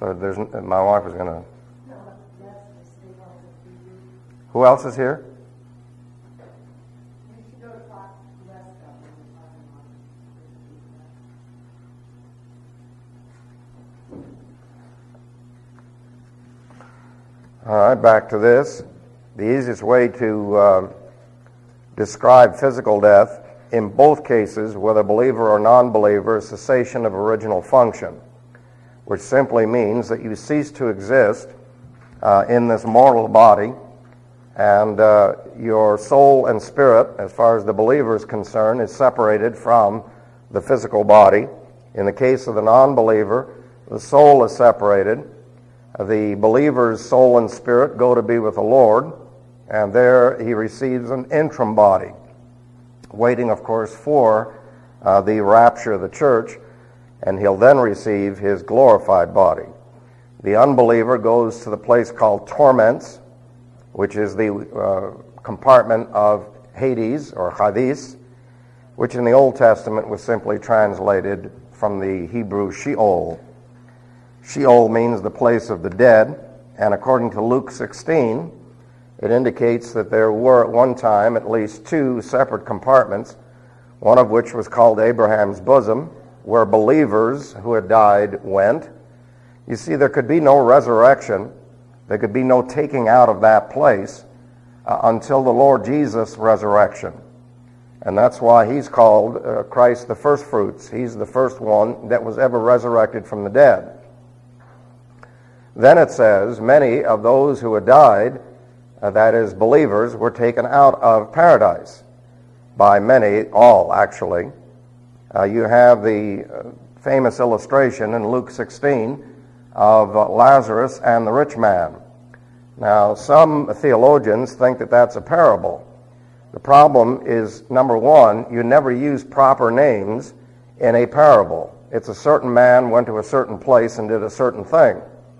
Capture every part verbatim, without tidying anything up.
So there's my wife was going to. Who else is here? All right, back to this. The easiest way to uh, describe physical death in both cases, whether believer or non-believer, is cessation of original function, which simply means that you cease to exist uh, in this mortal body, and uh, your soul and spirit, as far as the believer is concerned, is separated from the physical body. In the case of the non-believer, the soul is separated. The believer's soul and spirit go to be with the Lord, and there he receives an interim body, waiting, of course, for uh, the rapture of the church, and he'll then receive his glorified body. The unbeliever goes to the place called torments, which is the uh, compartment of Hades, or Hades, which in the Old Testament was simply translated from the Hebrew Sheol. Sheol means the place of the dead, and according to Luke sixteen, it indicates that there were at one time at least two separate compartments, one of which was called Abraham's bosom, where believers who had died went. You see, there could be no resurrection, there could be no taking out of that place uh, until the Lord Jesus' resurrection. And that's why he's called uh, Christ the first fruits. He's the first one that was ever resurrected from the dead. Then it says, many of those who had died, uh, that is, believers, were taken out of paradise. By many, all actually. Uh, you have the uh, famous illustration in Luke sixteen of uh, Lazarus and the rich man. Now, some theologians think that that's a parable. The problem is, number one, you never use proper names in a parable. It's a certain man went to a certain place and did a certain thing.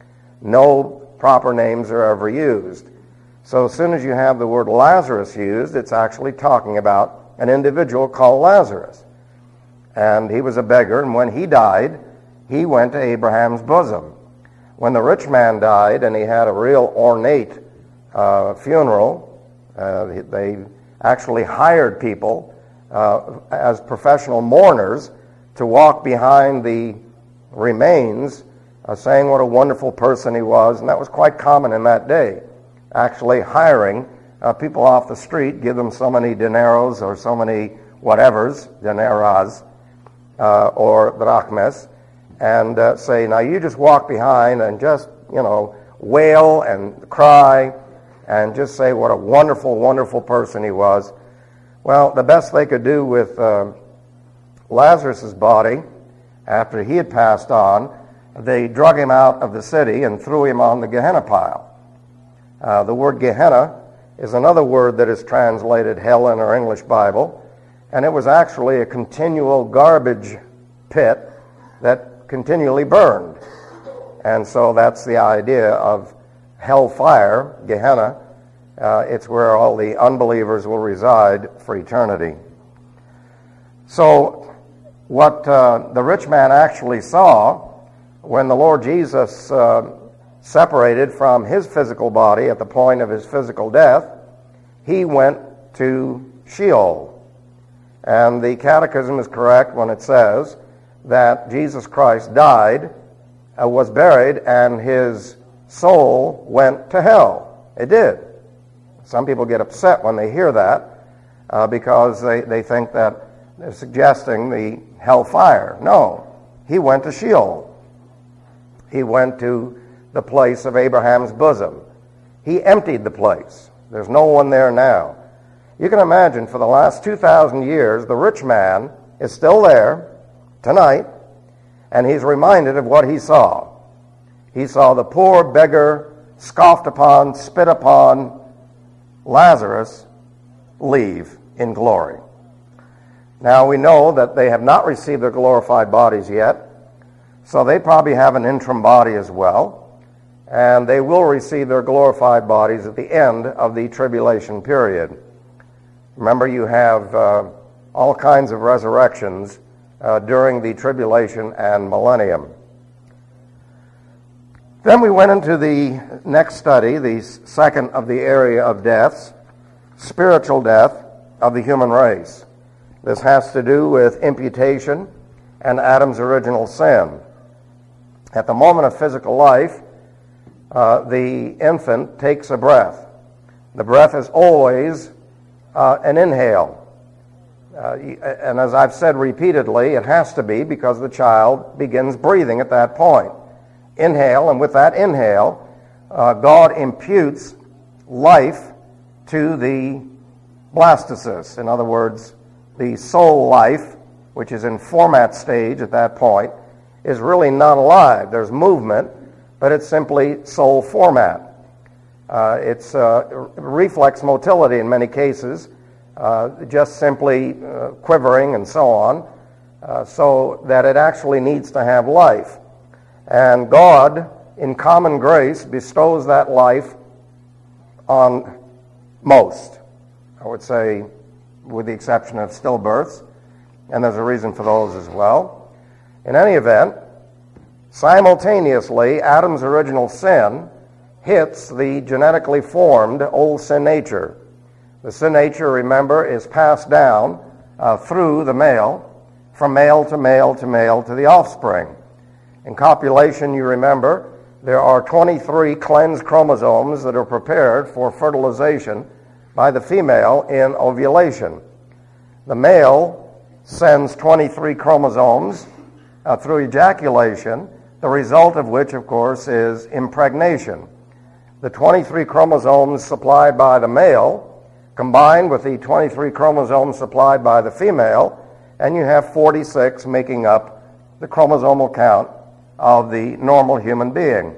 No proper names are ever used. So as soon as you have the word Lazarus used, it's actually talking about an individual called Lazarus. And he was a beggar, and when he died, he went to Abraham's bosom. When the rich man died, and he had a real ornate uh, funeral, uh, they actually hired people uh, as professional mourners to walk behind the remains, uh, saying what a wonderful person he was, and that was quite common in that day, actually hiring uh, people off the street, give them so many dineros or so many whatevers, dineras, uh, or drachmas, and uh, say, now you just walk behind and just, you know, wail and cry and just say what a wonderful, wonderful person he was. Well, the best they could do with uh, Lazarus' body, after he had passed on, they drug him out of the city and threw him on the Gehenna pile. Uh, the word Gehenna is another word that is translated hell in our English Bible, and it was actually a continual garbage pit that continually burned. And so that's the idea of hellfire, Gehenna. Uh, it's where all the unbelievers will reside for eternity. So what uh, the rich man actually saw when the Lord Jesus uh, separated from his physical body at the point of his physical death, he went to Sheol. And the Catechism is correct when it says that Jesus Christ died, uh, was buried, and his soul went to hell. It did. Some people get upset when they hear that uh, because they, they think that they're suggesting the hellfire. No, he went to Sheol. He went to the place of Abraham's bosom. He emptied the place. There's no one there now. You can imagine for the last two thousand years, the rich man is still there tonight, and he's reminded of what he saw. He saw the poor beggar, scoffed upon, spit upon Lazarus leave in glory. Now we know that they have not received their glorified bodies yet, so they probably have an interim body as well, and they will receive their glorified bodies at the end of the tribulation period. Remember, you have uh, all kinds of resurrections uh, during the tribulation and millennium. Then we went into the next study, the second of the area of deaths, spiritual death of the human race. This has to do with imputation and Adam's original sin. At the moment of physical life, uh, the infant takes a breath. The breath is always uh, an inhale. Uh, and as I've said repeatedly, it has to be because the child begins breathing at that point. Inhale, and with that inhale, uh, God imputes life to the blastocyst. In other words, the soul life, which is in format stage at that point, is really not alive. There's movement, but it's simply soul format. Uh, it's uh, reflex motility in many cases, uh, just simply uh, quivering and so on, uh, so that it actually needs to have life. And God, in common grace, bestows that life on most. I would say, with the exception of stillbirths, and there's a reason for those as well. In any event, simultaneously, Adam's original sin hits the genetically formed old sin nature. The sin nature, remember, is passed down uh, through the male, from male to male to male to the offspring. In copulation, you remember, there are twenty-three cleansed chromosomes that are prepared for fertilization by the female in ovulation. The male sends twenty-three chromosomes uh, through ejaculation, the result of which, of course, is impregnation. The twenty-three chromosomes supplied by the male combined with the twenty-three chromosomes supplied by the female, and you have forty-six making up the chromosomal count of the normal human being.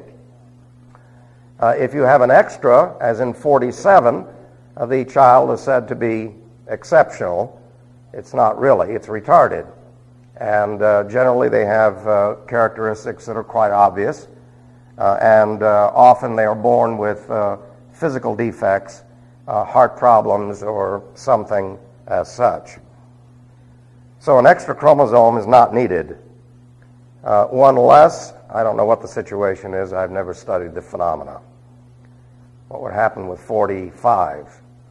Uh, if you have an extra, as in forty-seven, uh, the child is said to be exceptional. It's not really, it's retarded. And uh, generally they have uh, characteristics that are quite obvious, uh, and uh, often they are born with uh, physical defects, uh, heart problems, or something as such. So an extra chromosome is not needed. Uh, one less, I don't know what the situation is. I've never studied the phenomena. What would happen with forty-five?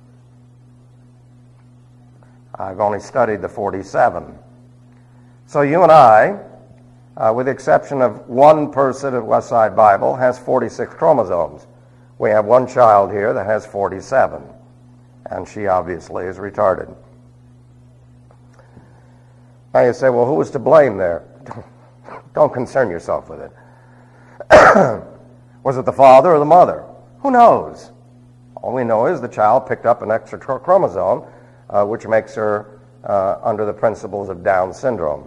I've only studied the forty-seven. So you and I, uh, with the exception of one person at Westside Bible, has forty-six chromosomes. We have one child here that has forty-seven, and she obviously is retarded. Now you say, well, who was to blame there? Don't concern yourself with it. Was it the father or the mother? Who knows? All we know is the child picked up an extra chromosome, uh, which makes her uh, under the principles of Down syndrome.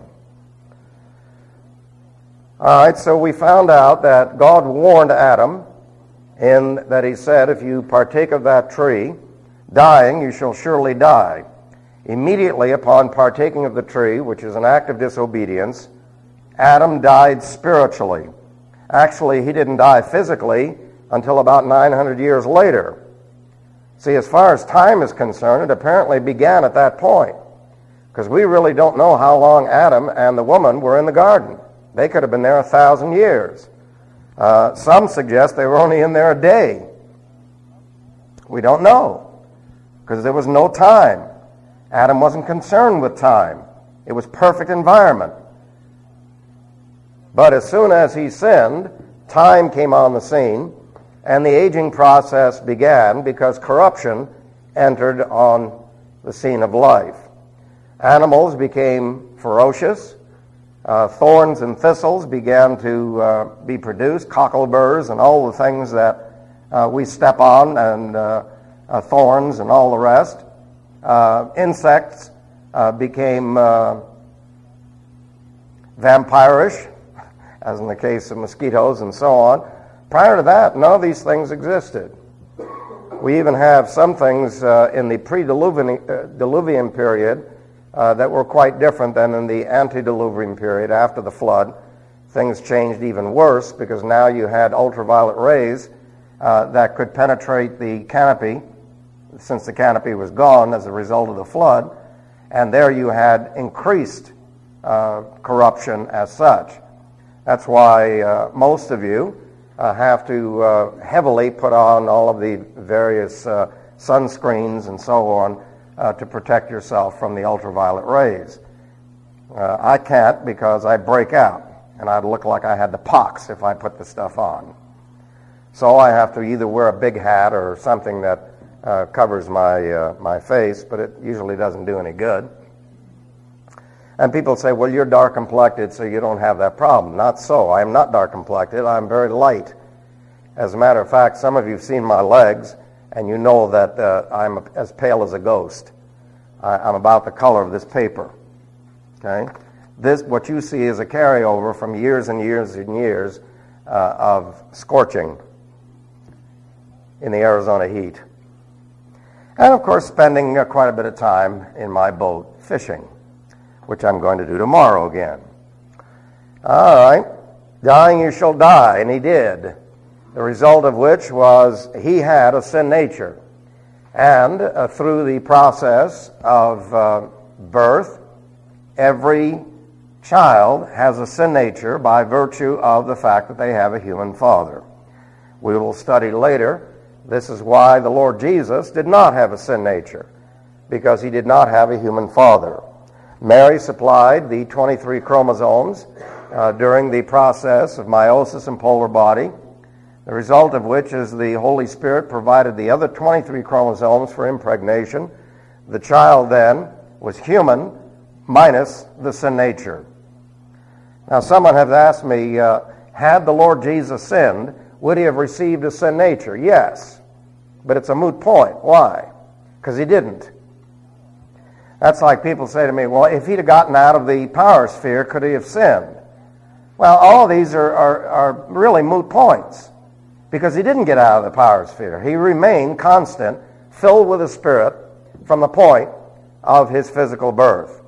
All right, so we found out that God warned Adam in that he said, if you partake of that tree, dying, you shall surely die. Immediately upon partaking of the tree, which is an act of disobedience, Adam died spiritually. Actually, he didn't die physically until about nine hundred years later. See, as far as time is concerned, it apparently began at that point, because we really don't know how long Adam and the woman were in the garden. They could have been there a thousand years. Uh, some suggest they were only in there a day. We don't know, because there was no time. Adam wasn't concerned with time. It was perfect environment. But as soon as he sinned, time came on the scene, and the aging process began because corruption entered on the scene of life. Animals became ferocious. Uh, thorns and thistles began to uh, be produced, cockleburs and all the things that uh, we step on, and uh, uh, thorns and all the rest. Uh, insects uh, became uh, vampirish, as in the case of mosquitoes and so on. Prior to that, none of these things existed. We even have some things uh, in the pre-Diluvian uh, Diluvian period uh, that were quite different than in the antediluvian period after the flood. Things changed even worse because now you had ultraviolet rays uh, that could penetrate the canopy, since the canopy was gone as a result of the flood, and there you had increased uh, corruption as such. That's why uh, most of you uh, have to uh, heavily put on all of the various uh, sunscreens and so on uh, to protect yourself from the ultraviolet rays. Uh, I can't because I break out, and I'd look like I had the pox if I put the stuff on. So I have to either wear a big hat or something that uh, covers my uh, my face, but it usually doesn't do any good. And people say, well, you're dark-complected, so you don't have that problem. Not so. I am not dark-complected. I'm very light. As a matter of fact, some of you have seen my legs, and you know that uh, I'm as pale as a ghost. I, I'm about the color of this paper. Okay? This, what you see is a carryover from years and years and years uh, of scorching in the Arizona heat. And, of course, spending uh, quite a bit of time in my boat fishing, which I'm going to do tomorrow again. All right. Dying you shall die, and he did. The result of which was he had a sin nature. And uh, through the process of uh, birth, every child has a sin nature by virtue of the fact that they have a human father. We will study later. This is why the Lord Jesus did not have a sin nature, because he did not have a human father. Mary supplied the twenty-three chromosomes uh, during the process of meiosis and polar body, the result of which is the Holy Spirit provided the other twenty-three chromosomes for impregnation. The child then was human minus the sin nature. Now, someone has asked me, uh, had the Lord Jesus sinned, would he have received a sin nature? Yes, but it's a moot point. Why? Because he didn't. That's like people say to me, well, if he'd have gotten out of the power sphere, could he have sinned? Well, all of these are, are, are really moot points, because he didn't get out of the power sphere. He remained constant, filled with the Spirit from the point of his physical birth.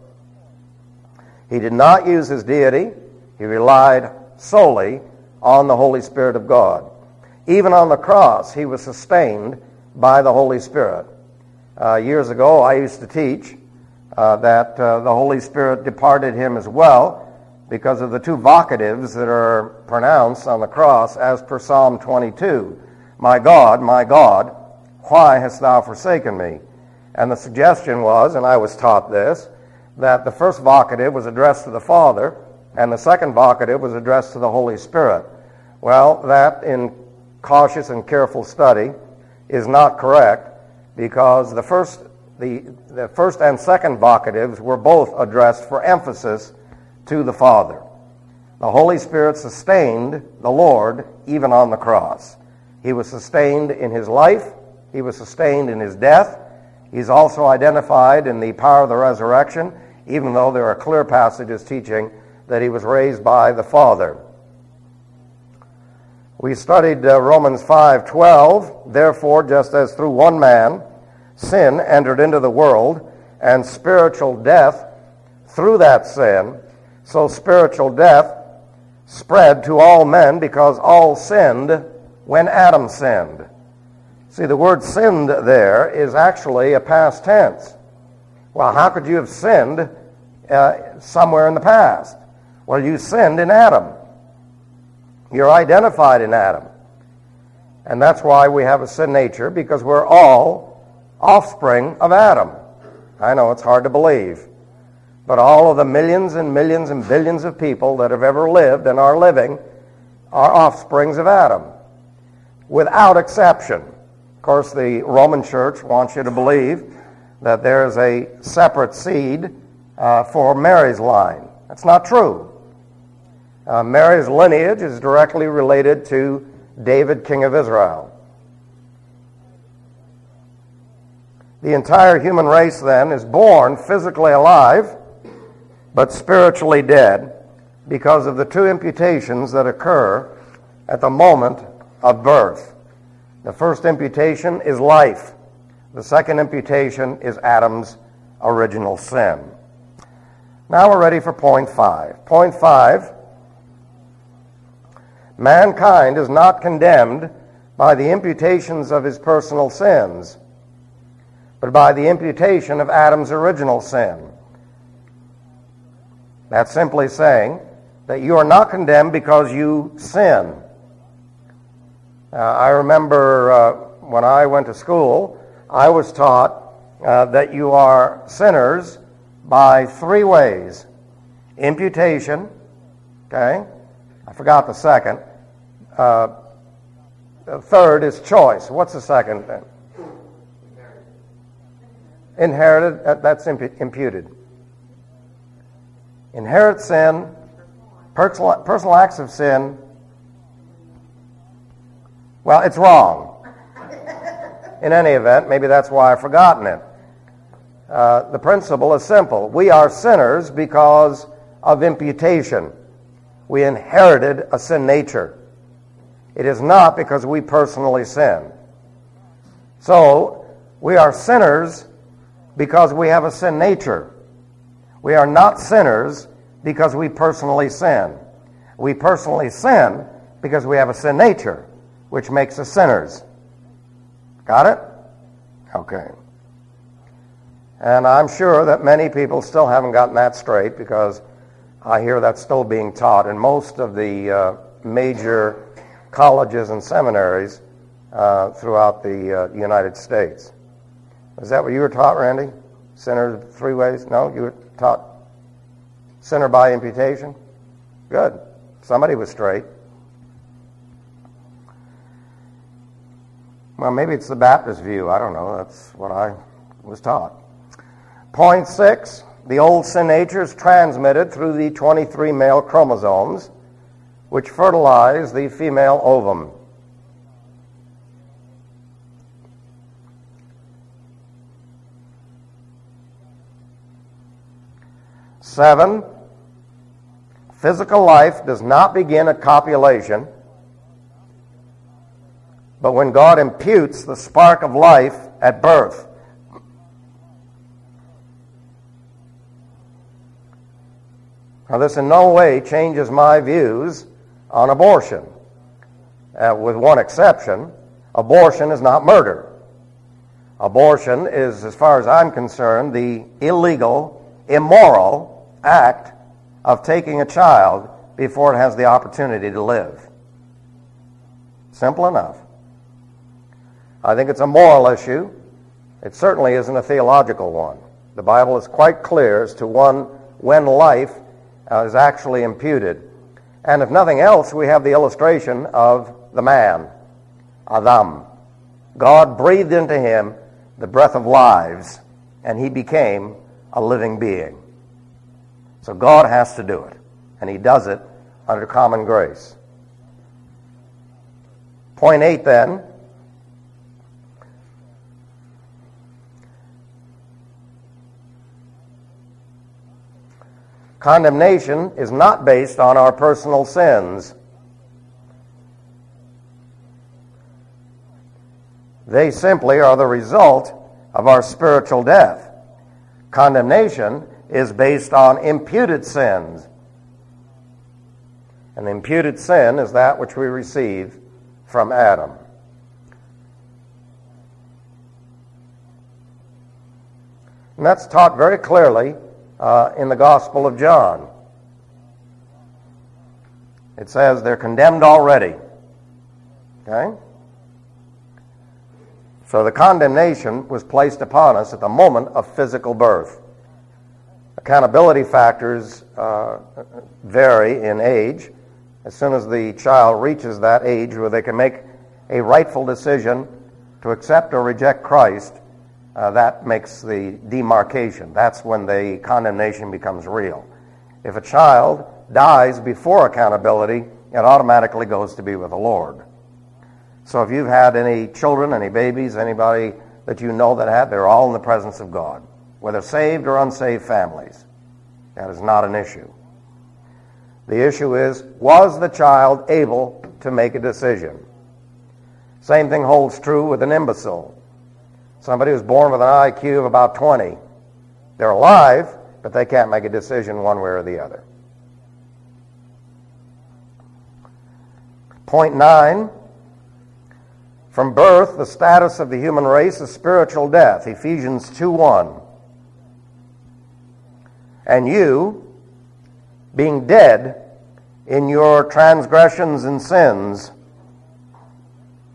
He did not use his deity. He relied solely on the Holy Spirit of God. Even on the cross, he was sustained by the Holy Spirit. Uh, years ago, I used to teach Uh, that uh, the Holy Spirit departed him as well because of the two vocatives that are pronounced on the cross as per Psalm twenty-two. My God, my God, why hast thou forsaken me? And the suggestion was, and I was taught this, that the first vocative was addressed to the Father and the second vocative was addressed to the Holy Spirit. Well, that in cautious and careful study is not correct, because the first The, the first and second vocatives were both addressed for emphasis to the Father. The Holy Spirit sustained the Lord even on the cross. He was sustained in his life. He was sustained in his death. He's also identified in the power of the resurrection, even though there are clear passages teaching that he was raised by the Father. We studied uh, Romans five twelve. Therefore, just as through one man sin entered into the world, and spiritual death through that sin, so spiritual death spread to all men because all sinned when Adam sinned. See, the word sinned there is actually a past tense. Well, how could you have sinned uh, somewhere in the past? Well, you sinned in Adam. You're identified in Adam. And that's why we have a sin nature, because we're all offspring of Adam. I know it's hard to believe, but all of the millions and millions and billions of people that have ever lived and are living are offsprings of Adam, without exception. Of course, the Roman Church wants you to believe that there's a separate seed uh, for Mary's line. That's not true. Uh, Mary's lineage is directly related to David, king of Israel. The entire human race, then, is born physically alive, but spiritually dead, because of the two imputations that occur at the moment of birth. The first imputation is life. The second imputation is Adam's original sin. Now we're ready for point five. Point five, mankind is not condemned by the imputations of his personal sins, but by the imputation of Adam's original sin. That's simply saying that you are not condemned because you sin. Uh, I remember uh, when I went to school, I was taught uh, that you are sinners by three ways. Imputation, okay? I forgot the second. Uh, the third is choice. What's the second then? Inherited, that, that's impu- imputed. Inherit sin, personal, personal acts of sin. Well, it's wrong. In any event, maybe that's why I've forgotten it. Uh, the principle is simple. We are sinners because of imputation. We inherited a sin nature. It is not because we personally sin. So, we are sinners because we have a sin nature. We are not sinners because we personally sin. We personally sin because we have a sin nature, which makes us sinners. Got it? Okay. And I'm sure that many people still haven't gotten that straight, because I hear that's still being taught in most of the uh, major colleges and seminaries uh, throughout the uh, United States. Is that what you were taught, Randy? Sinner three ways? No? You were taught sinner by imputation? Good. Somebody was straight. Well, maybe it's the Baptist view. I don't know. That's what I was taught. Point six, the old sin nature is transmitted through the twenty-three male chromosomes, which fertilize the female ovum. Seven, physical life does not begin at copulation, but when God imputes the spark of life at birth. Now, this in no way changes my views on abortion. Uh, with one exception, abortion is not murder. Abortion is, as far as I'm concerned, the illegal, immoral act of taking a child before it has the opportunity to live. Simple enough. I think it's a moral issue. It certainly isn't a theological one. The Bible is quite clear as to one when life uh, is actually imputed. And if nothing else, we have the illustration of the man, Adam. God breathed into him the breath of lives, and he became a living being. So God has to do it, and he does it under common grace. Point eight, then. Condemnation is not based on our personal sins. They simply are the result of our spiritual death. Condemnation is based on imputed sins. And imputed sin is that which we receive from Adam. And that's taught very clearly uh, in the Gospel of John. It says they're condemned already. Okay? So the condemnation was placed upon us at the moment of physical birth. Accountability factors uh, vary in age. As soon as the child reaches that age where they can make a rightful decision to accept or reject Christ, uh, that makes the demarcation. That's when the condemnation becomes real. If a child dies before accountability, it automatically goes to be with the Lord. So if you've had any children, any babies, anybody that you know that have, they're all in the presence of God, whether saved or unsaved families. That is not an issue. The issue is, was the child able to make a decision? Same thing holds true with an imbecile. Somebody who's born with an I Q of about twenty. They're alive, but they can't make a decision one way or the other. Point nine. From birth, the status of the human race is spiritual death. Ephesians two one. And you, being dead in your transgressions and sins,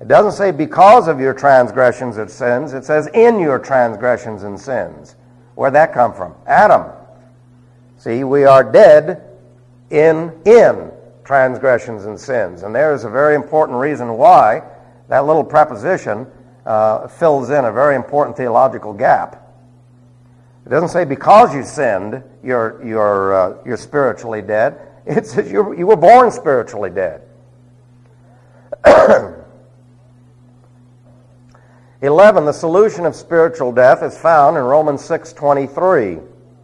It doesn't say because of your transgressions and sins. It says in your transgressions and sins. Where'd that come from? Adam. See, we are dead in in transgressions and sins. And there is a very important reason why that little preposition uh, fills in a very important theological gap. It doesn't say because you sinned, you're you're uh, you're spiritually dead. It says you you were born spiritually dead. Eleven. The solution of spiritual death is found in Romans six twenty-three.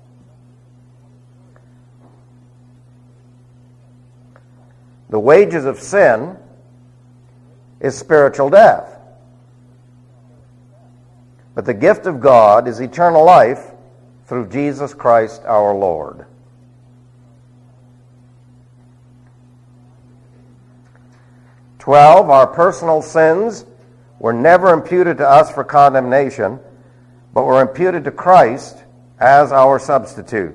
The wages of sin is spiritual death, but the gift of God is eternal life through Jesus Christ our Lord. Twelve, our personal sins were never imputed to us for condemnation, but were imputed to Christ as our substitute.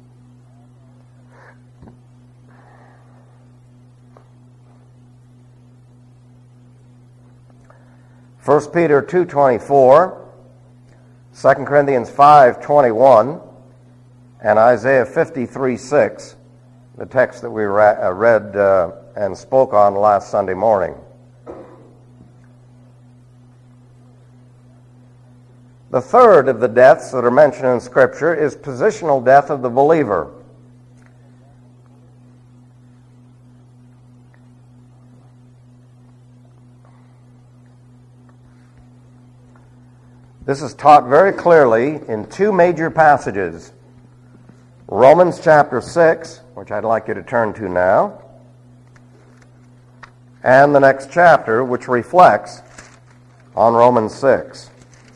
First Peter two twenty-four, Second Corinthians five twenty-one, and Isaiah fifty-three six, the text that we ra- uh, read uh, and spoke on last Sunday morning. The third of the deaths that are mentioned in Scripture is positional death of the believer. This is taught very clearly in two major passages. Romans chapter six, which I'd like you to turn to now, and the next chapter, which reflects on Romans six.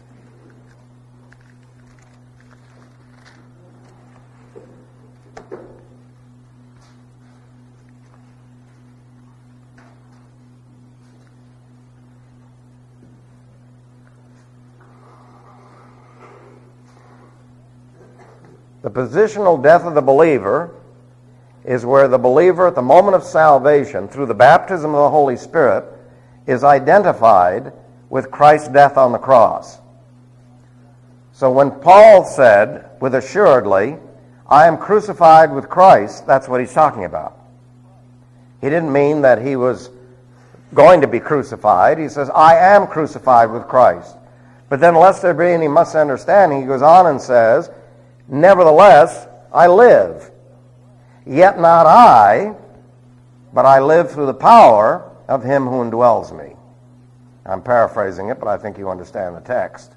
The positional death of the believer is where the believer at the moment of salvation, through the baptism of the Holy Spirit, is identified with Christ's death on the cross. So when Paul said, with assuredly, I am crucified with Christ, that's what he's talking about. He didn't mean that he was going to be crucified. He says, I am crucified with Christ. But then, lest there be any misunderstanding, he goes on and says, nevertheless, I live. Yet not I, but I live through the power of him who indwells me. I'm paraphrasing it, but I think you understand the text.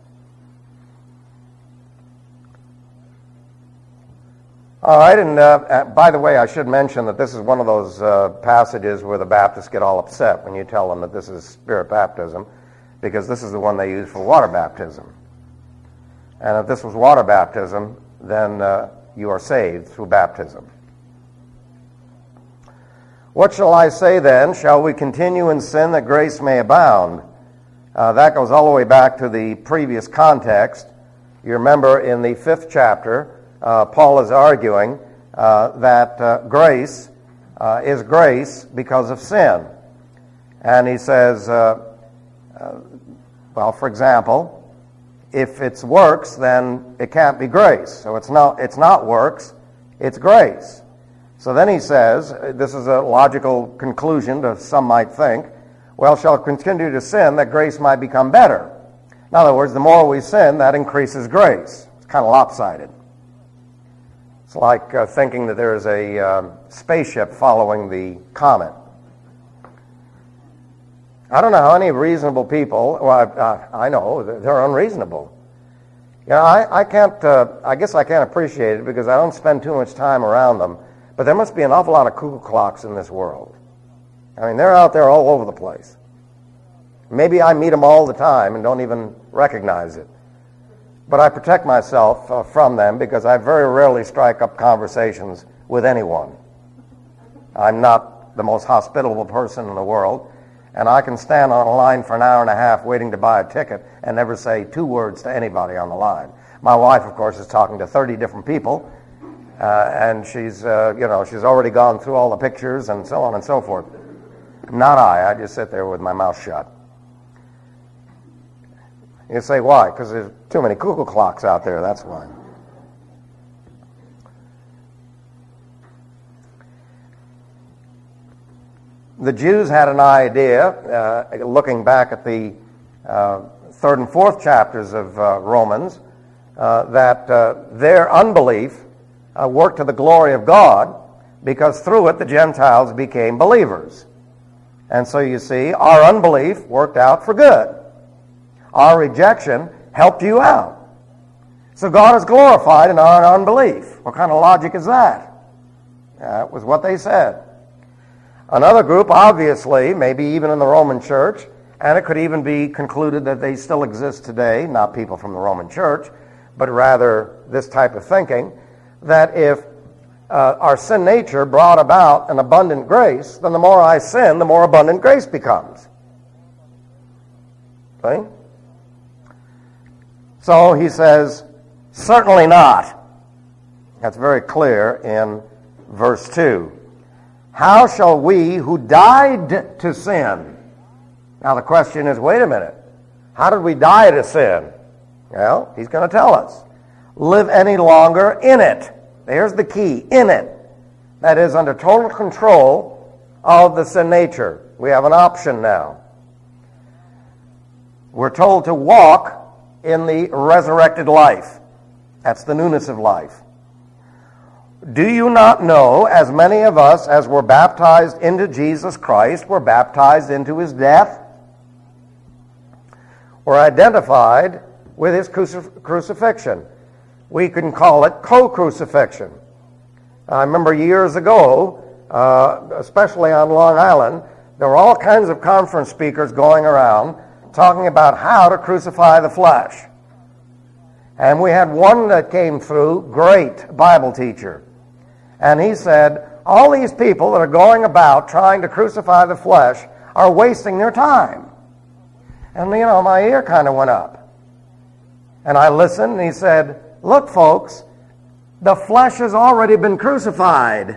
All right, and uh, by the way, I should mention that this is one of those uh, passages where the Baptists get all upset when you tell them that this is spirit baptism, because this is the one they use for water baptism. And if this was water baptism, then uh, you are saved through baptism. What shall I say then? Shall we continue in sin that grace may abound? Uh, that goes all the way back to the previous context. You remember in the fifth chapter, uh, Paul is arguing uh, that uh, grace uh, is grace because of sin. And he says, uh, uh, well, for example, if it's works, then it can't be grace. So it's not, it's not works, it's grace. So then he says, this is a logical conclusion to some might think, well, shall continue to sin that grace might become better. In other words, the more we sin, that increases grace. It's kind of lopsided. It's like uh, thinking that there is a uh, spaceship following the comet. I don't know how any reasonable people, well, I, uh, I know, they're unreasonable. You know, I, I can't, uh, I guess I can't appreciate it because I don't spend too much time around them, but there must be an awful lot of cuckoo clocks in this world. I mean, they're out there all over the place. Maybe I meet them all the time and don't even recognize it. But I protect myself uh, from them because I very rarely strike up conversations with anyone. I'm not the most hospitable person in the world, and I can stand on a line for an hour and a half waiting to buy a ticket and never say two words to anybody on the line. My wife, of course, is talking to thirty different people, uh, and she's, uh, you know, she's already gone through all the pictures and so on and so forth. Not I. I just sit there with my mouth shut. You say, why? Because there's too many cuckoo clocks out there, that's why. The Jews had an idea, uh, looking back at the uh, third and fourth chapters of uh, Romans, uh, that uh, their unbelief uh, worked to the glory of God, because through it the Gentiles became believers. And so you see, our unbelief worked out for good. Our rejection helped you out. So God is glorified in our unbelief. What kind of logic is that? That was what they said. Another group, obviously, maybe even in the Roman Church, and it could even be concluded that they still exist today, not people from the Roman Church, but rather this type of thinking, that if uh, our sin nature brought about an abundant grace, then the more I sin, the more abundant grace becomes. See? So he says, certainly not. That's very clear in verse two. How shall we who died to sin? Now the question is, wait a minute. How did we die to sin? Well, he's going to tell us. Live any longer in it. There's the key, in it. That is, under total control of the sin nature. We have an option now. We're told to walk in the resurrected life. That's the newness of life. Do you not know, as many of us as were baptized into Jesus Christ were baptized into his death? We're identified with his crucif- crucifixion. We can call it co-crucifixion. I remember years ago, uh, especially on Long Island, there were all kinds of conference speakers going around talking about how to crucify the flesh. And we had one that came through, great Bible teacher. And he said, all these people that are going about trying to crucify the flesh are wasting their time. And, you know, my ear kind of went up. And I listened, and he said, look, folks, the flesh has already been crucified.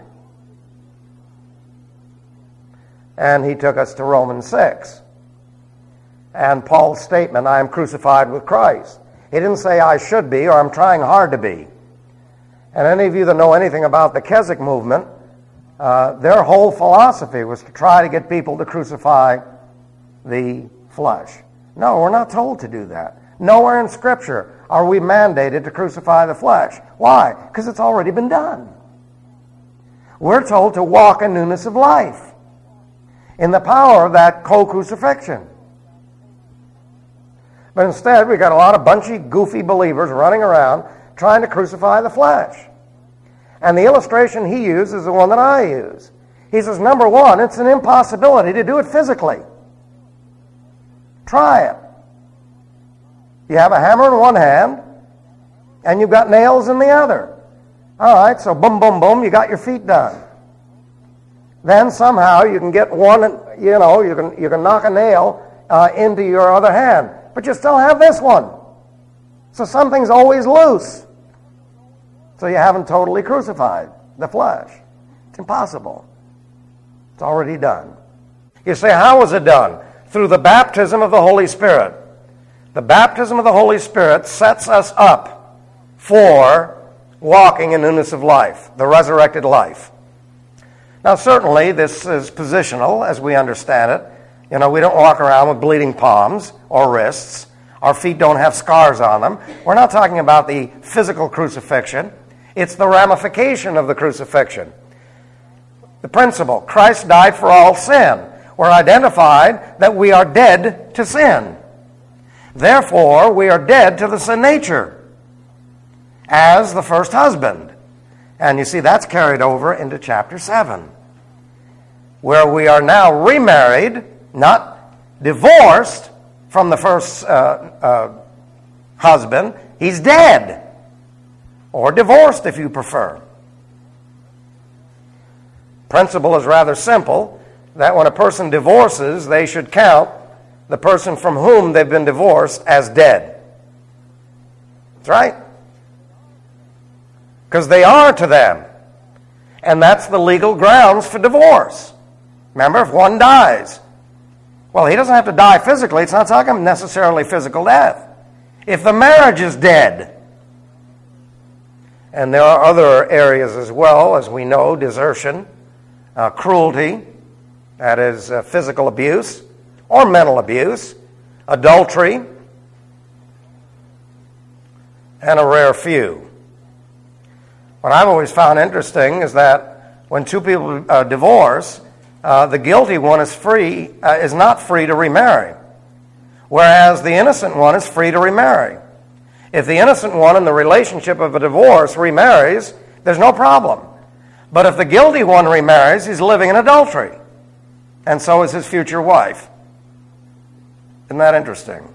And he took us to Romans six. And Paul's statement, I am crucified with Christ. He didn't say I should be or I'm trying hard to be. And any of you that know anything about the Keswick movement, uh, their whole philosophy was to try to get people to crucify the flesh. No, we're not told to do that. Nowhere in Scripture are we mandated to crucify the flesh. Why? Because it's already been done. We're told to walk in newness of life, in the power of that co-crucifixion. But instead, we've got a lot of bunchy, goofy believers running around trying to crucify the flesh. And the illustration he used is the one that I use. He says, number one, it's an impossibility to do it physically. Try it. You have a hammer in one hand, and you've got nails in the other. All right, so boom, boom, boom, you got your feet done. Then somehow you can get one, you know, you can you can knock a nail uh, into your other hand, but you still have this one. So something's always loose. So you haven't totally crucified the flesh. It's impossible. It's already done. You say, how was it done? Through the baptism of the Holy Spirit. The baptism of the Holy Spirit sets us up for walking in newness of life, the resurrected life. Now certainly this is positional as we understand it. You know, we don't walk around with bleeding palms or wrists. Our feet don't have scars on them. We're not talking about the physical crucifixion. It's the ramification of the crucifixion. The principle, Christ died for all sin. We're identified that we are dead to sin. Therefore, we are dead to the sin nature as the first husband. And you see, that's carried over into chapter seven, where we are now remarried, not divorced from the first uh, uh, husband. He's dead, or divorced if you prefer. Principle is rather simple, that when a person divorces, they should count the person from whom they've been divorced as dead. That's right. Because they are to them. And that's the legal grounds for divorce. Remember, if one dies, well, he doesn't have to die physically. It's not talking necessarily physical death. If the marriage is dead, and there are other areas as well, as we know, desertion, uh, cruelty, that is uh, physical abuse or mental abuse, adultery, and a rare few. What I've always found interesting is that when two people uh, divorce, uh, the guilty one is free, uh, is not free to remarry, whereas the innocent one is free to remarry. If the innocent one in the relationship of a divorce remarries, there's no problem. But if the guilty one remarries, he's living in adultery, and so is his future wife. Isn't that interesting?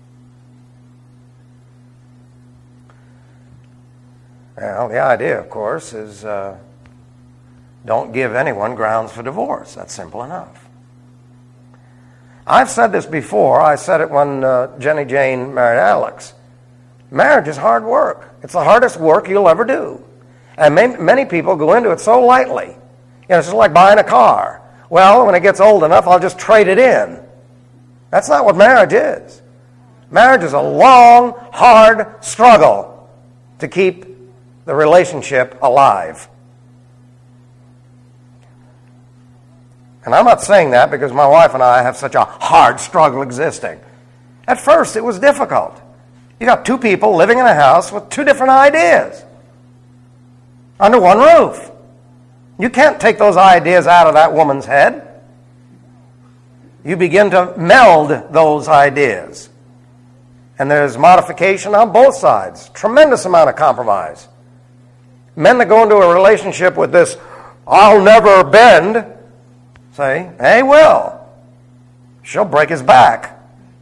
Well, the idea, of course, is uh, don't give anyone grounds for divorce. That's simple enough. I've said this before. I said it when uh, Jenny Jane married Alex. Marriage is hard work. It's the hardest work you'll ever do. And may, many people go into it so lightly. You know, it's just like buying a car. Well, when it gets old enough, I'll just trade it in. That's not what marriage is. Marriage is a long, hard struggle to keep the relationship alive. And I'm not saying that because my wife and I have such a hard struggle existing. At first, it was difficult. You got two people living in a house with two different ideas under one roof. You can't take those ideas out of that woman's head. You begin to meld those ideas. And there's modification on both sides. Tremendous amount of compromise. Men that go into a relationship with this, I'll never bend, say, hey, will. She'll break his back.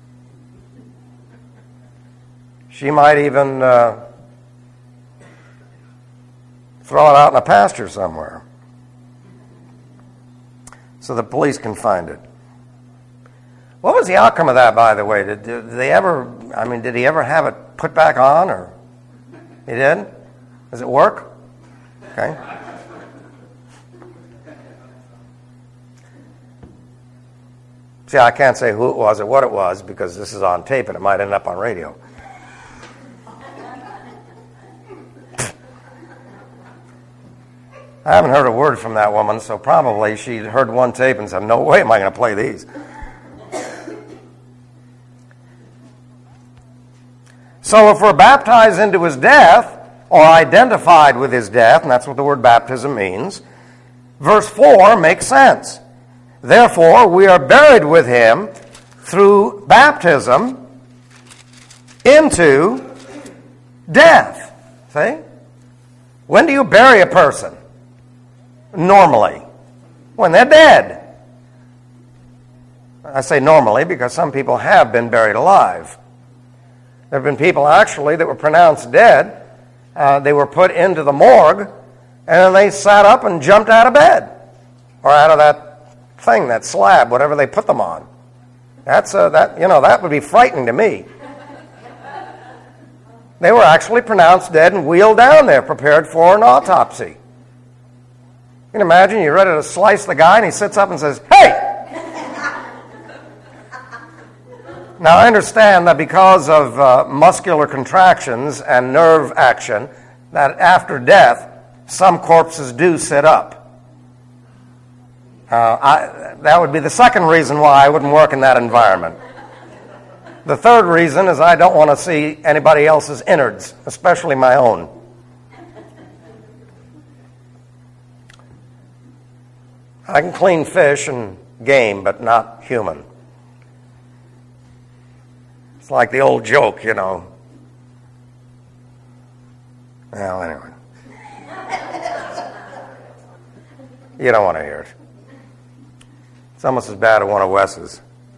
She might even uh, throw it out in a pasture somewhere so the police can find it. What was the outcome of that, by the way? Did, did they ever, I mean, did he ever have it put back on, or he did? Does it work? Okay. See, I can't say who it was or what it was because this is on tape and it might end up on radio. I haven't heard a word from that woman, so probably she heard one tape and said, no way am I going to play these. So if we're baptized into his death, or identified with his death, and that's what the word baptism means, verse four makes sense. Therefore, we are buried with him through baptism into death. See? When do you bury a person? Normally, when they're dead. I say normally because some people have been buried alive. There have been people actually that were pronounced dead. Uh, they were put into the morgue, and then they sat up and jumped out of bed, or out of that thing, that slab, whatever they put them on. That's uh, that you know that would be frightening to me. They were actually pronounced dead and wheeled down there, prepared for an autopsy. You can imagine you're ready to slice the guy, and he sits up and says, "Hey!" Now, I understand that because of uh, muscular contractions and nerve action, that after death, some corpses do sit up. Uh, I, that would be the second reason why I wouldn't work in that environment. The third reason is I don't want to see anybody else's innards, especially my own. I can clean fish and game, but not human. It's like the old joke, you know. Well, anyway. You don't want to hear it. It's almost as bad as one of Wes's.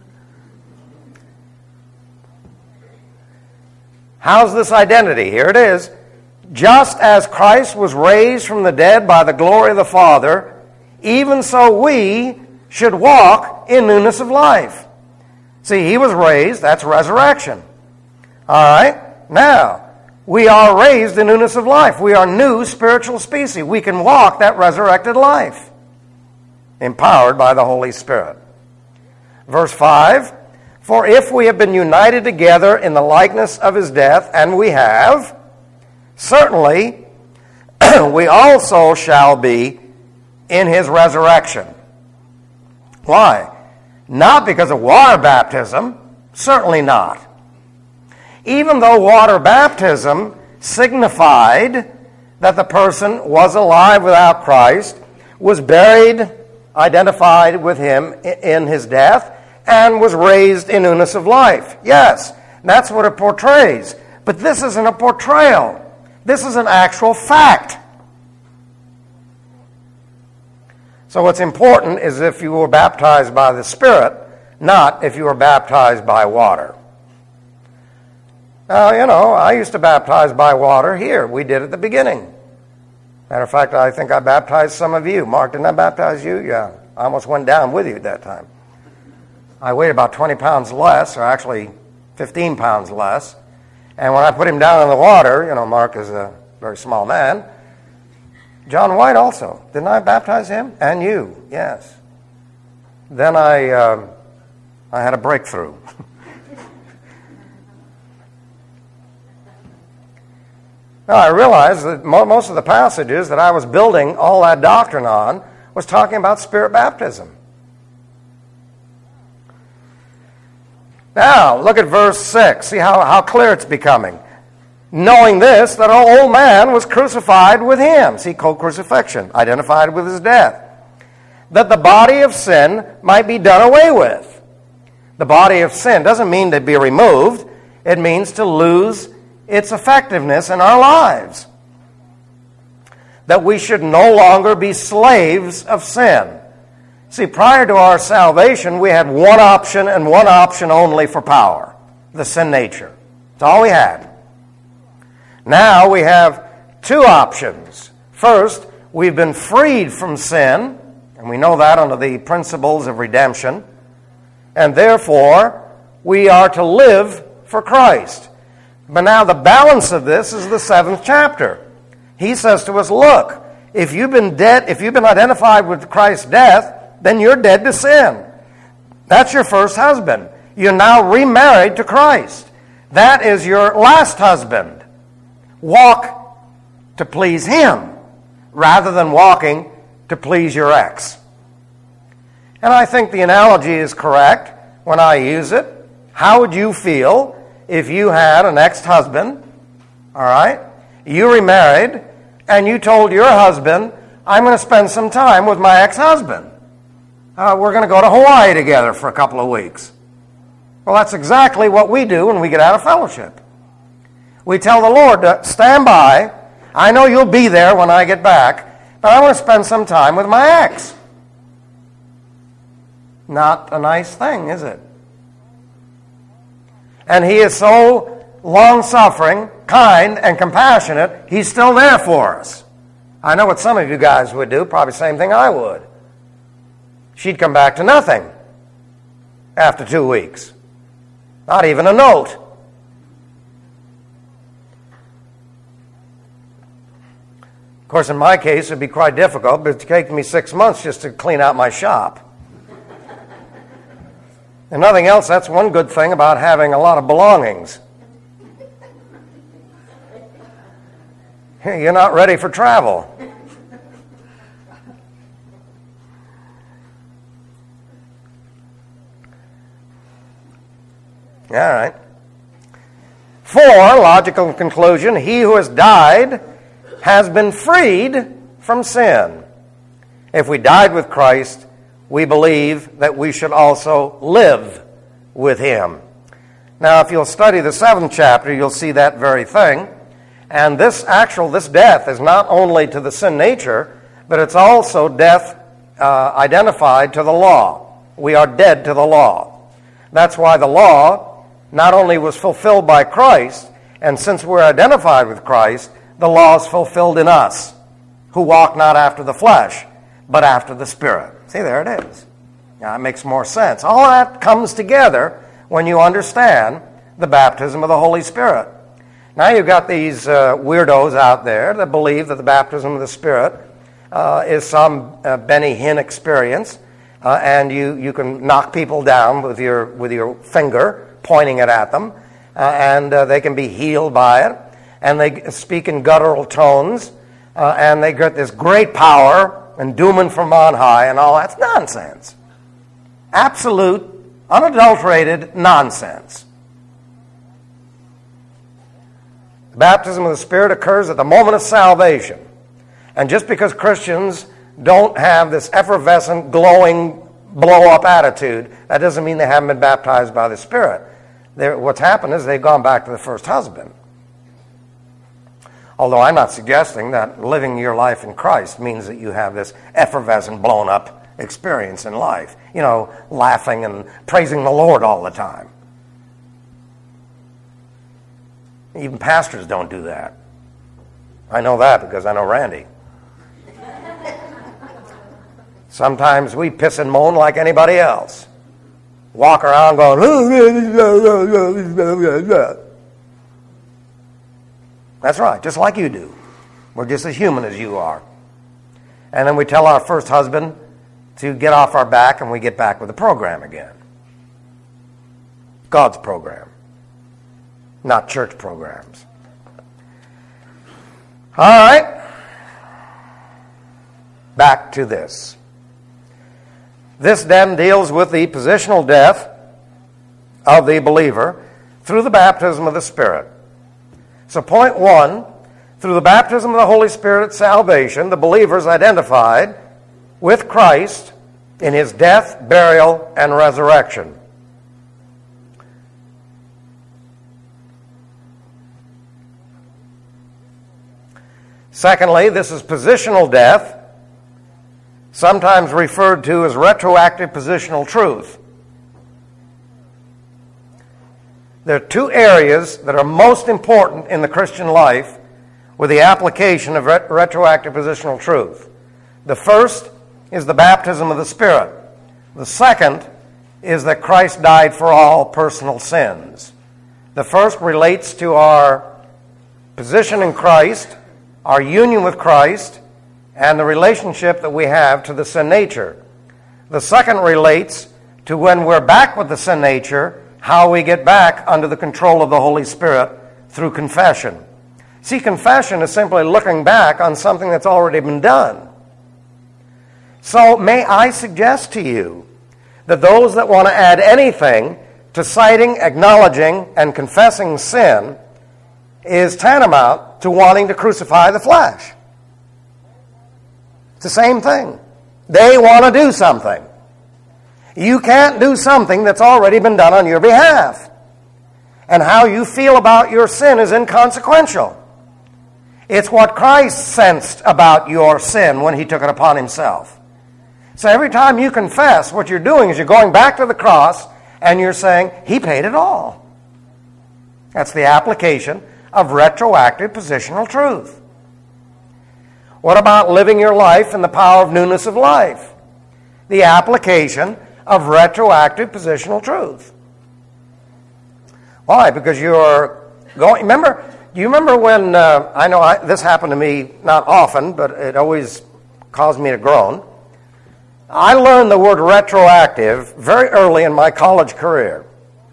How's this identity? Here it is. Just as Christ was raised from the dead by the glory of the Father, even so we should walk in newness of life. See, he was raised. That's resurrection. All right? Now, we are raised in newness of life. We are new spiritual species. We can walk that resurrected life, empowered by the Holy Spirit. Verse five, For if we have been united together in the likeness of his death, and we have, certainly we also shall be in his resurrection. Why? Not because of water baptism, certainly not. Even though water baptism signified that the person was alive without Christ, was buried, identified with him in his death, and was raised in newness of life. Yes, that's what it portrays. But this isn't a portrayal. This is an actual fact. So what's important is if you were baptized by the Spirit, not if you were baptized by water. Now, you know, I used to baptize by water here. We did at the beginning. Matter of fact, I think I baptized some of you. Mark, didn't I baptize you? Yeah. I almost went down with you at that time. I weighed about twenty pounds less, or actually fifteen pounds less. And when I put him down in the water, you know, Mark is a very small man. John White also. Didn't I baptize him? And you, yes. Then I, uh, I had a breakthrough. Now, I realized that most of the passages that I was building all that doctrine on was talking about Spirit baptism. Now, look at verse six. See how, how clear it's becoming. Knowing this, that our old man was crucified with him. See, co-crucifixion, identified with his death. That the body of sin might be done away with. The body of sin doesn't mean to be removed. It means to lose its effectiveness in our lives. That we should no longer be slaves of sin. See, prior to our salvation, we had one option and one option only for power. The sin nature. That's all we had. Now we have two options. First, we've been freed from sin, and we know that under the principles of redemption, and therefore we are to live for Christ. But now the balance of this is the seventh chapter. He says to us, look, if you've been dead, if you've been identified with Christ's death, then you're dead to sin. That's your first husband. You're now remarried to Christ. That is your last husband. Walk to please him rather than walking to please your ex. And I think the analogy is correct when I use it. How would you feel if you had an ex-husband, all right, you remarried, and you told your husband, I'm going to spend some time with my ex-husband. Uh, we're going to go to Hawaii together for a couple of weeks. Well, that's exactly what we do when we get out of fellowship. We tell the Lord to stand by. I know you'll be there when I get back, but I want to spend some time with my ex. Not a nice thing, is it? And he is so long-suffering, kind, and compassionate, he's still there for us. I know what some of you guys would do, probably the same thing I would. She'd come back to nothing after two weeks. Not even a note. Of course, in my case, it would be quite difficult, but it'd take me six months just to clean out my shop. And nothing else, that's one good thing about having a lot of belongings. You're not ready for travel. All right. Four, logical conclusion, he who has died has been freed from sin. If we died with Christ, we believe that we should also live with him. Now, if you'll study the seventh chapter, you'll see that very thing. And this actual, this death is not only to the sin nature, but it's also death uh, identified to the law. We are dead to the law. That's why the law not only was fulfilled by Christ, and since we're identified with Christ, the law is fulfilled in us, who walk not after the flesh, but after the Spirit. See, there it is. Now, it makes more sense. All that comes together when you understand the baptism of the Holy Spirit. Now you've got these uh, weirdos out there that believe that the baptism of the Spirit uh, is some uh, Benny Hinn experience. Uh, uh, and you, you can knock people down with your, with your finger, pointing it at them, uh, and uh, they can be healed by it, and they speak in guttural tones, uh, and they get this great power, endowment from on high, and all that's nonsense. Absolute, unadulterated nonsense. The baptism of the Spirit occurs at the moment of salvation. And just because Christians don't have this effervescent, glowing, blow-up attitude, that doesn't mean they haven't been baptized by the Spirit. They're, what's happened is they've gone back to the first husband. Although I'm not suggesting that living your life in Christ means that you have this effervescent, blown-up experience in life. You know, laughing and praising the Lord all the time. Even pastors don't do that. I know that because I know Randy. Sometimes we piss and moan like anybody else. Walk around going, that's right, just like you do. We're just as human as you are. And then we tell our first husband to get off our back, and we get back with the program again. God's program, not church programs. All right. Back to this. This then deals with the positional death of the believer through the baptism of the Spirit. So point one, through the baptism of the Holy Spirit at salvation, the believer is identified with Christ in his death, burial, and resurrection. Secondly, this is positional death, sometimes referred to as retroactive positional truth. There are two areas that are most important in the Christian life with the application of ret- retroactive positional truth. The first is the baptism of the Spirit. The second is that Christ died for all personal sins. The first relates to our position in Christ, our union with Christ, and the relationship that we have to the sin nature. The second relates to when we're back with the sin nature, how we get back under the control of the Holy Spirit through confession. See, confession is simply looking back on something that's already been done. So may I suggest to you that those that want to add anything to citing, acknowledging, and confessing sin is tantamount to wanting to crucify the flesh. It's the same thing. They want to do something. You can't do something that's already been done on your behalf. And how you feel about your sin is inconsequential. It's what Christ sensed about your sin when he took it upon himself. So every time you confess, what you're doing is you're going back to the cross and you're saying, he paid it all. That's the application of retroactive positional truth. What about living your life in the power of newness of life? The application of retroactive positional truth. Why? Because you're going, remember, do you remember when, uh, I know I, this happened to me not often, but it always caused me to groan. I learned the word retroactive very early in my college career.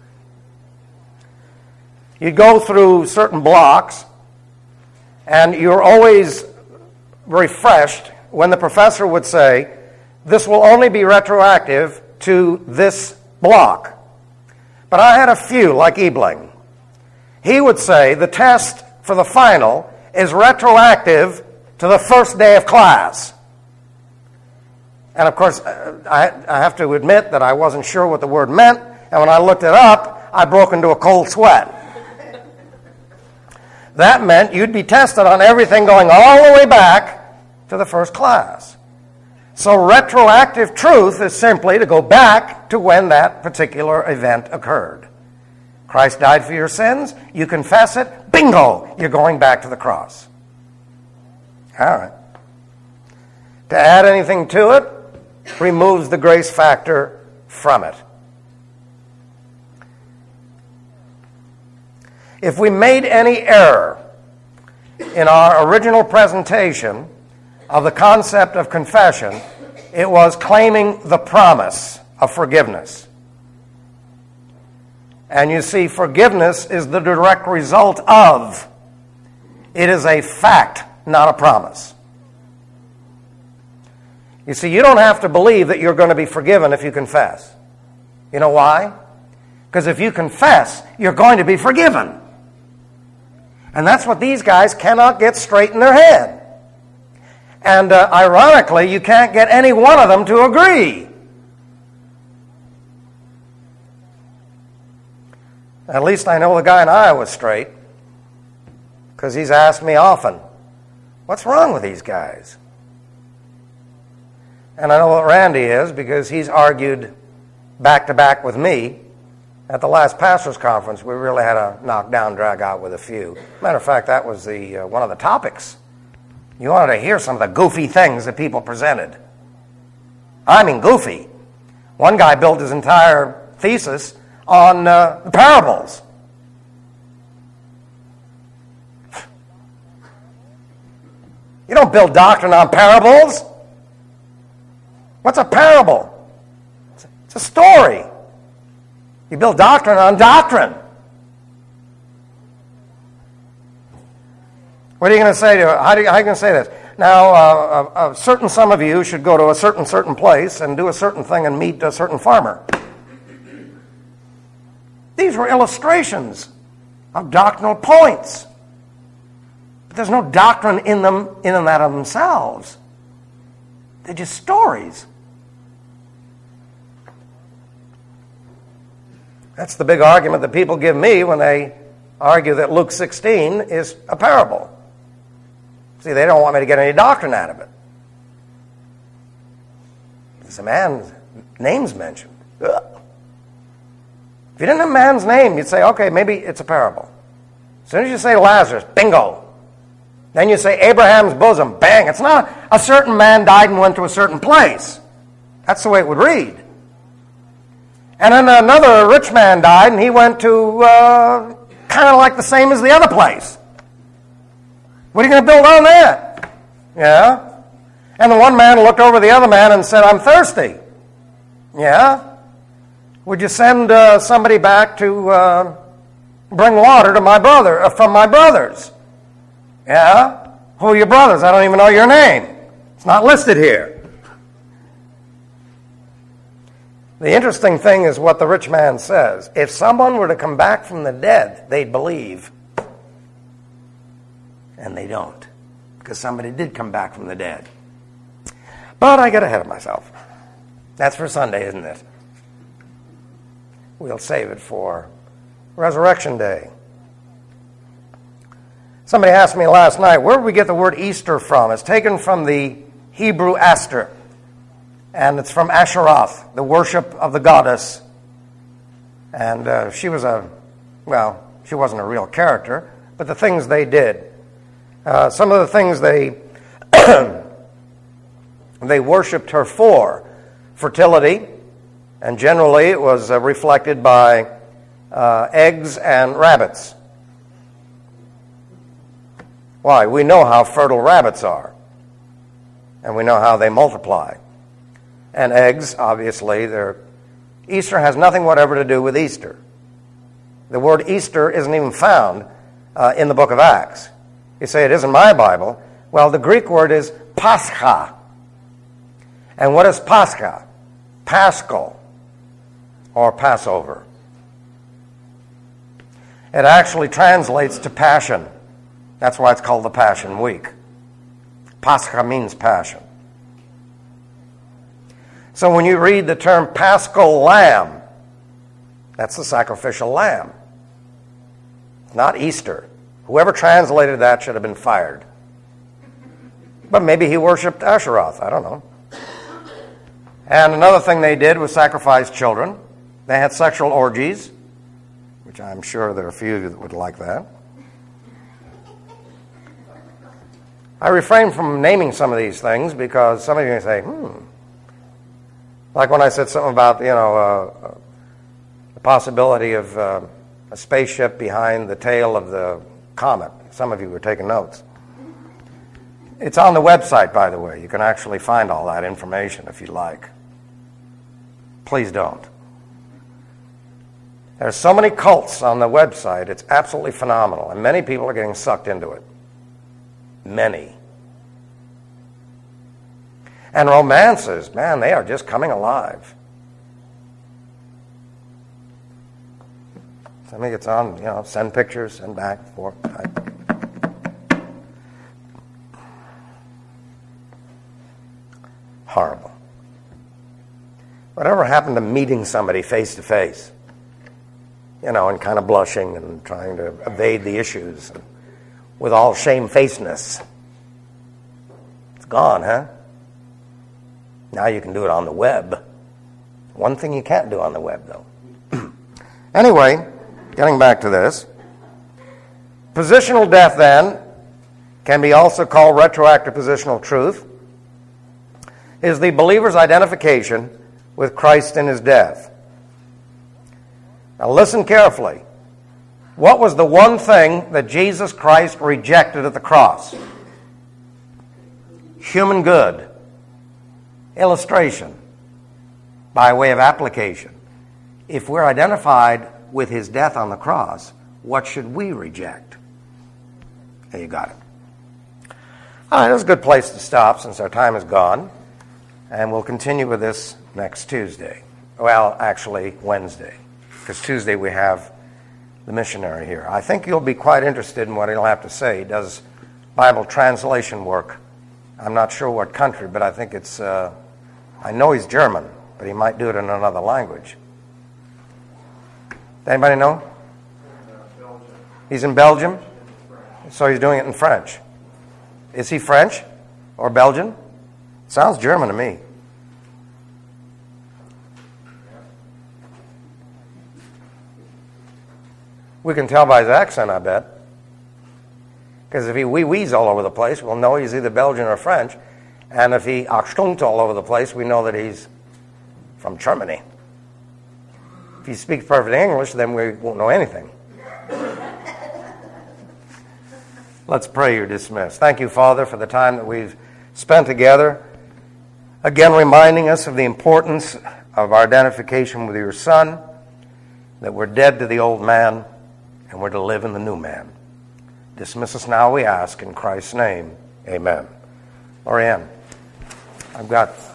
You'd go through certain blocks, and you're always refreshed when the professor would say, this will only be retroactive to this block. But I had a few, like Ebling. He would say the test for the final is retroactive to the first day of class. And of course, I, I have to admit that I wasn't sure what the word meant, and when I looked it up, I broke into a cold sweat. That meant you'd be tested on everything going all the way back to the first class. So retroactive truth is simply to go back to when that particular event occurred. Christ died for your sins, you confess it, bingo, you're going back to the cross. All right. To add anything to it removes the grace factor from it. If we made any error in our original presentation of the concept of confession, It was claiming the promise of forgiveness. And you see, forgiveness is the direct result of. It is a fact, not a promise. You see, you don't have to believe that you're going to be forgiven if you confess. You know why? Because if you confess, you're going to be forgiven. And that's what these guys cannot get straight in their head. And uh, ironically, you can't get any one of them to agree. At least I know the guy in Iowa straight, because he's asked me often, what's wrong with these guys? And I know what Randy is, because he's argued back-to-back with me. At the last pastors' conference, we really had a knock-down, drag-out with a few. Matter of fact, that was the uh, one of the topics. You wanted to hear some of the goofy things that people presented. I mean goofy. One guy built his entire thesis on uh, the parables. You don't build doctrine on parables. What's a parable? It's a, it's a story. You build doctrine on doctrine. What are you going to say to it? How, do you, how are you going to say this? Now, uh, a, a certain some of you should go to a certain certain place and do a certain thing and meet a certain farmer. These were illustrations of doctrinal points. But there's no doctrine in them in and of themselves. They're just stories. That's the big argument that people give me when they argue that Luke sixteen is a parable. See, they don't want me to get any doctrine out of it. There's a man's name's mentioned. Ugh. If you didn't have a man's name, you'd say, okay, maybe it's a parable. As soon as you say Lazarus, bingo. Then you say Abraham's bosom, bang. It's not a certain man died and went to a certain place. That's the way it would read. And then another rich man died and he went to uh, kind of like the same as the other place. What are you going to build on that? Yeah. And the one man looked over the other man and said, I'm thirsty. Yeah. Would you send uh, somebody back to uh, bring water to my brother uh, from my brothers? Yeah. Who are your brothers? I don't even know your name. It's not listed here. The interesting thing is what the rich man says. If someone were to come back from the dead, they'd believe. And they don't. Because somebody did come back from the dead. But I get ahead of myself. That's for Sunday, isn't it? We'll save it for Resurrection Day. Somebody asked me last night, where did we get the word Easter from? It's taken from the Hebrew Aster. And it's from Asheroth, the worship of the goddess. And uh, she was a, well, she wasn't a real character, but the things they did. Uh, some of the things they they worshipped her for. Fertility, and generally it was uh, reflected by uh, eggs and rabbits. Why? We know how fertile rabbits are. And we know how they multiply. And eggs, obviously, they're... Easter has nothing whatever to do with Easter. The word Easter isn't even found uh, in the book of Acts. You say, it isn't my Bible. Well, the Greek word is Pascha. And what is Pascha? Paschal, or Passover. It actually translates to passion. That's why it's called the Passion Week. Pascha means passion. So when you read the term Paschal Lamb, that's the sacrificial lamb. Not Easter. Whoever translated that should have been fired. But maybe he worshipped Asheroth. I don't know. And another thing they did was sacrifice children. They had sexual orgies, which I'm sure there are a few of you that would like that. I refrain from naming some of these things because some of you may say, hmm. Like when I said something about, you know, uh, the possibility of uh, a spaceship behind the tail of the comet. Some of you were taking notes. It's on the website, by the way. You can actually find all that information if you like. Please don't. There's so many cults on the website, it's absolutely phenomenal. And many people are getting sucked into it. Many. And romances, man, they are just coming alive. Somebody gets on, you know, send pictures, send back, forth. Horrible. Whatever happened to meeting somebody face to face? You know, and kind of blushing and trying to evade the issues with all shamefacedness. It's gone, huh? Now you can do it on the web. One thing you can't do on the web, though. Anyway, getting back to this. Positional death, then, can be also called retroactive positional truth, is the believer's identification with Christ in his death. Now listen carefully. What was the one thing that Jesus Christ rejected at the cross? Human good. Illustration. By way of application. If we're identified with his death on the cross, what should we reject? There you got it. All right, that's a good place to stop since our time is gone. And we'll continue with this next Tuesday. Well, actually, Wednesday. Because Tuesday we have the missionary here. I think you'll be quite interested in what he'll have to say. He does Bible translation work. I'm not sure what country, but I think it's, uh, I know he's German, but he might do it in another language. Anybody know? He's in Belgium? So he's doing it in French. Is he French or Belgian? Sounds German to me. We can tell by his accent, I bet. Because if he wee-wees all over the place, we'll know he's either Belgian or French. And if he achtunkt all over the place, we know that he's from Germany. If he speaks perfect English, then we won't know anything. Let's pray. You're dismissed. Thank you, Father, for the time that we've spent together. Again, reminding us of the importance of our identification with your Son, that we're dead to the old man, and we're to live in the new man. Dismiss us now, we ask, in Christ's name. Amen. Lorianne, I've got